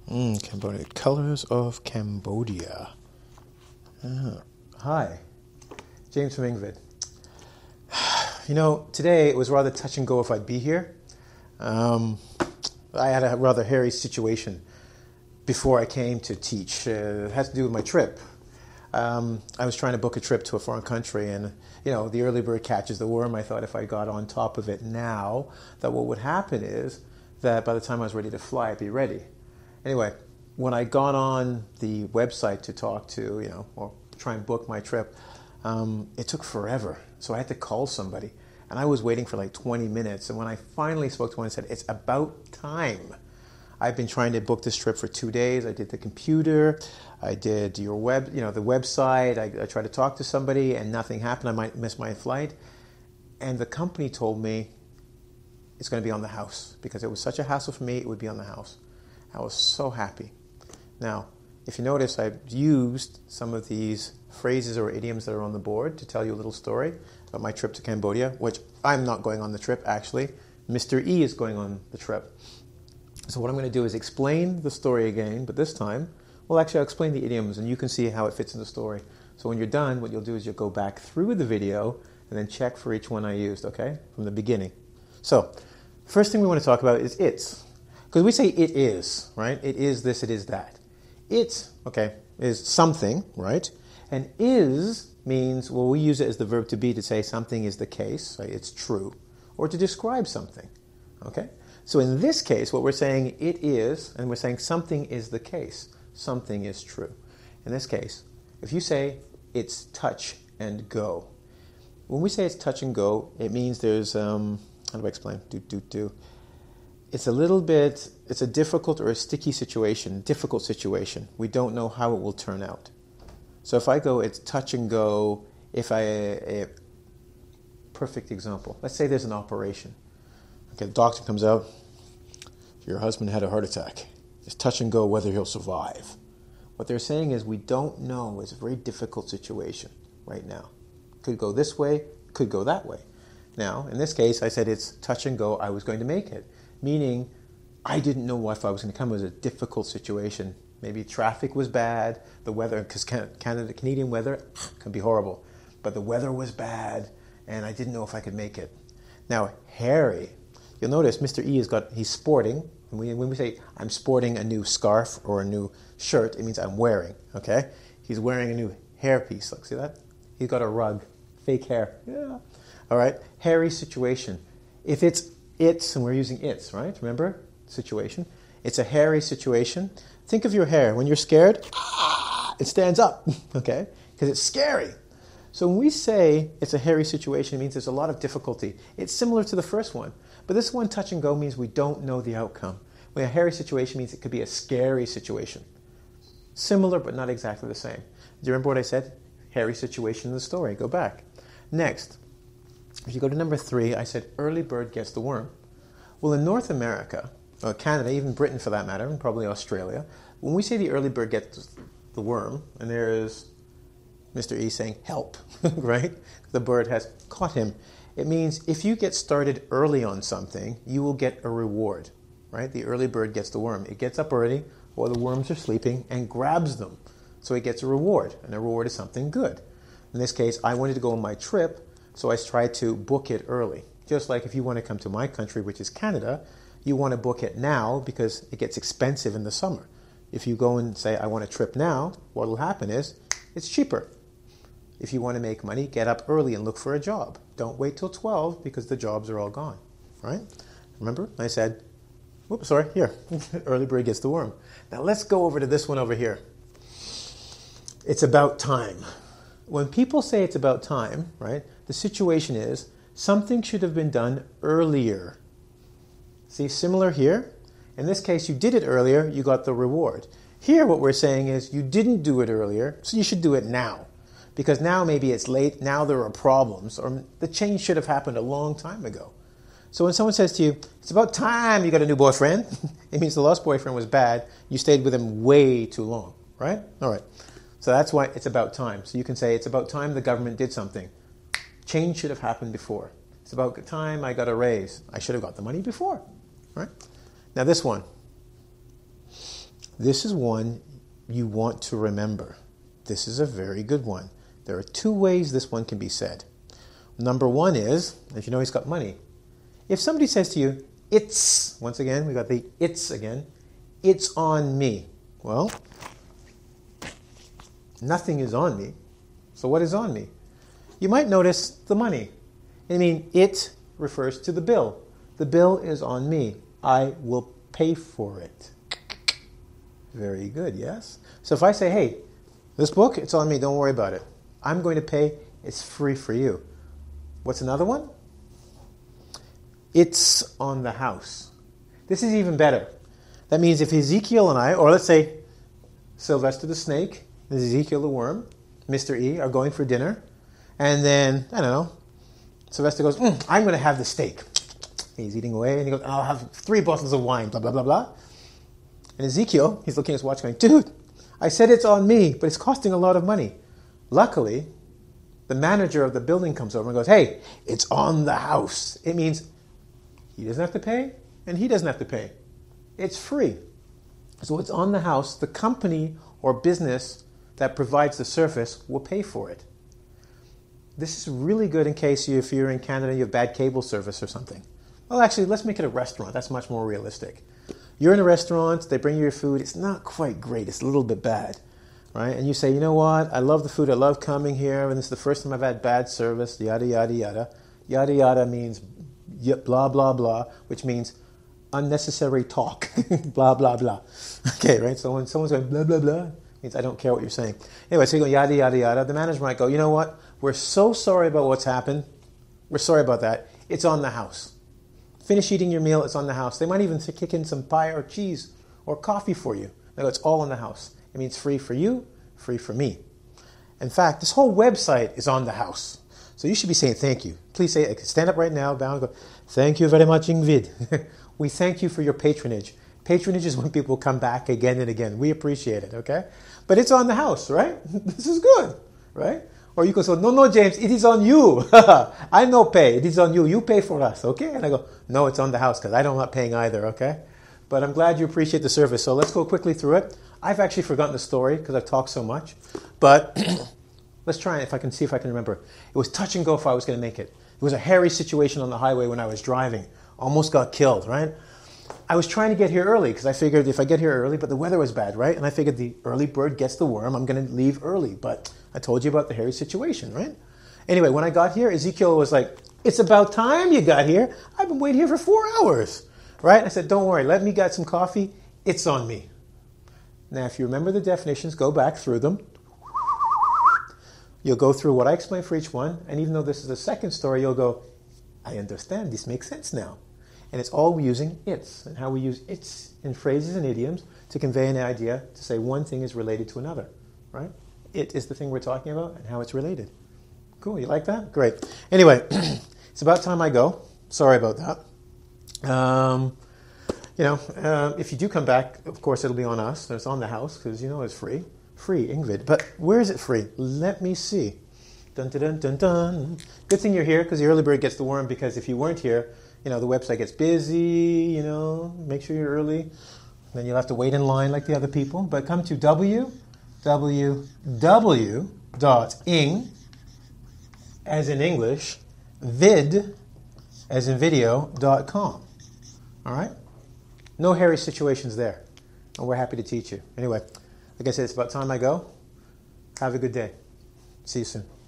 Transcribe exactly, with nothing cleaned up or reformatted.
Mm, Cambodia. Colors of Cambodia. Ah. Hi, James from Ingvid. You know, today it was rather touch and go if I'd be here. Um, I had a rather hairy situation before I came to teach. Uh, it has to do with my trip. Um, I was trying to book a trip to a foreign country, and you know, the early bird catches the worm. I thought if I got on top of it now, that what would happen is that by the time I was ready to fly, I'd be ready. Anyway, when I got on the website to talk to, you know, or try and book my trip, um, it took forever. So I had to call somebody, and I was waiting for like twenty minutes. And when I finally spoke to one, I said, "It's about time." I've been trying to book this trip for two days. I did the computer, I did your web, you know, the website. I, I tried to talk to somebody, and nothing happened. I might miss my flight, and the company told me it's going to be on the house because it was such a hassle for me. It would be on the house. I was so happy. Now, if you notice, I've used some of these phrases or idioms that are on the board to tell you a little story about my trip to Cambodia, which I'm not going on the trip, actually. Mister E is going on the trip. So what I'm going to do is explain the story again, but this time, well, actually, I'll explain the idioms, and you can see how it fits in the story. So when you're done, what you'll do is you'll go back through the video and then check for each one I used, okay, from the beginning. So first thing we want to talk about is it's. Because we say it is, right? It is this, it is that. It, okay, is something, right? And is means, well, we use it as the verb to be to say something is the case, right? It's true, or to describe something, okay? So in this case, what we're saying it is, and we're saying something is the case. Something is true. In this case, if you say it's touch and go, when we say it's touch and go, it means there's, um, how do I explain? Do, do, do. It's a little bit, it's a difficult or a sticky situation, difficult situation. We don't know how it will turn out. So if I go, it's touch and go, if I, a, a perfect example, let's say there's an operation. Okay, the doctor comes out, your husband had a heart attack. It's touch and go whether he'll survive. What they're saying is we don't know. It's a very difficult situation right now. Could go this way, could go that way. Now, in this case, I said it's touch and go, I was going to make it. Meaning, I didn't know if I was going to come. It was a difficult situation. Maybe traffic was bad, the weather, because Canada, Canadian weather can be horrible. But the weather was bad, and I didn't know if I could make it. Now, hairy. You'll notice Mister E has got, he's sporting. And we, when we say, I'm sporting a new scarf or a new shirt, it means I'm wearing, okay? He's wearing a new hairpiece. Look, see that? He's got a rug, fake hair. Yeah. All right, hairy situation. If it's it's, and we're using it's, right? Remember? Situation. It's a hairy situation. Think of your hair. When you're scared, it stands up, okay? Because it's scary. So when we say it's a hairy situation, it means there's a lot of difficulty. It's similar to the first one. But this one, touch and go, means we don't know the outcome. When a hairy situation means it could be a scary situation. Similar, but not exactly the same. Do you remember what I said? Hairy situation in the story. Go back. Next, if you go to number three, I said early bird gets the worm. Well, in North America, or Canada, even Britain for that matter, and probably Australia, when we say the early bird gets the worm, and there is Mister E saying, help, right? The bird has caught him. It means if you get started early on something, you will get a reward, right? The early bird gets the worm. It gets up early while the worms are sleeping and grabs them. So it gets a reward, and the reward is something good. In this case, I wanted to go on my trip, so I tried to book it early. Just like if you want to come to my country, which is Canada, you want to book it now because it gets expensive in the summer. If you go and say, I want a trip now, what will happen is it's cheaper. If you want to make money, get up early and look for a job. Don't wait till twelve because the jobs are all gone, right? Remember, I said, whoops, sorry, here, early bird gets the worm. Now let's go over to this one over here. It's about time. When people say it's about time, right, the situation is something should have been done earlier. See, similar here. In this case, you did it earlier, you got the reward. Here, what we're saying is you didn't do it earlier, so you should do it now. Because now maybe it's late, now there are problems, or the change should have happened a long time ago. So when someone says to you, it's about time you got a new boyfriend, it means the last boyfriend was bad, you stayed with him way too long, right? All right. So that's why it's about time. So you can say it's about time the government did something. Change should have happened before. It's about time I got a raise. I should have got the money before, right? Now this one. This is one you want to remember. This is a very good one. There are two ways this one can be said. Number one is, as you know, he's got money. If somebody says to you, it's, once again, we got the it's again, it's on me. Well, nothing is on me. So what is on me? You might notice the money. I mean, it refers to the bill. The bill is on me. I will pay for it. Very good, yes? So if I say, hey, this book, it's on me, don't worry about it. I'm going to pay, it's free for you. What's another one? It's on the house. This is even better. That means if Ezekiel and I, or let's say Sylvester the snake, Ezekiel the worm, Mister E are going for dinner, and then, I don't know, Sylvester goes, mm, I'm going to have the steak. He's eating away, and he goes, I'll have three bottles of wine, blah, blah, blah, blah. And Ezekiel, he's looking at his watch going, dude, I said it's on me, but it's costing a lot of money. Luckily, the manager of the building comes over and goes, hey, it's on the house. It means he doesn't have to pay, and he doesn't have to pay. It's free. So it's on the house. The company or business that provides the service will pay for it. This is really good in case you, if you're in Canada, you have bad cable service or something. Well, actually, let's make it a restaurant. That's much more realistic. You're in a restaurant, they bring you your food. It's not quite great. It's a little bit bad, right? And you say, you know what? I love the food. I love coming here, and this is the first time I've had bad service, yada, yada, yada. Yada, yada means blah, blah, blah, which means unnecessary talk, blah, blah, blah. Okay, right? So when someone's going blah, blah, blah, means I don't care what you're saying. Anyway, so you go yada, yada, yada. The manager might go, you know what? We're so sorry about what's happened. We're sorry about that. It's on the house. Finish eating your meal, it's on the house. They might even kick in some pie or cheese or coffee for you. They go, it's all on the house. It means free for you, free for me. In fact, this whole website is on the house. So you should be saying thank you. Please say, stand up right now, bow and go, thank you very much, Ingvid. We thank you for your patronage. Patronage is when people come back again and again. We appreciate it, okay? But it's on the house, right? This is good, right? Or you can say, no, no, James, it is on you. I no pay. It is on you. You pay for us, okay? And I go, no, it's on the house because I'm not paying either, okay? But I'm glad you appreciate the service. So let's go quickly through it. I've actually forgotten the story because I've talked so much. But let's try it if I can see if I can remember. It was touch and go if I was going to make it. It was a hairy situation on the highway when I was driving. Almost got killed, right? I was trying to get here early because I figured if I get here early, but the weather was bad, right? And I figured the early bird gets the worm. I'm going to leave early. But I told you about the hairy situation, right? Anyway, when I got here, Ezekiel was like, it's about time you got here. I've been waiting here for four hours, right? I said, don't worry. Let me get some coffee. It's on me. Now, if you remember the definitions, go back through them. You'll go through what I explained for each one. And even though this is the second story, you'll go, I understand. This makes sense now. And it's all using it's and how we use it's in phrases and idioms to convey an idea, to say one thing is related to another, right? It is the thing we're talking about and how it's related. Cool, you like that? Great. Anyway, it's about time I go. Sorry about that. Um, you know, uh, if you do come back, of course, it'll be on us. It's on the house because, you know, it's free. Free, Ingvid. But where is it free? Let me see. Dun, dun, dun, dun, dun. Good thing you're here because the early bird gets the worm, because if you weren't here, you know, the website gets busy, you know, make sure you're early. Then you'll have to wait in line like the other people. But come to w w w dot ing, as in English, vid, as in video, dot com. All right? No hairy situations there. And we're happy to teach you. Anyway, like I said, it's about time I go. Have a good day. See you soon.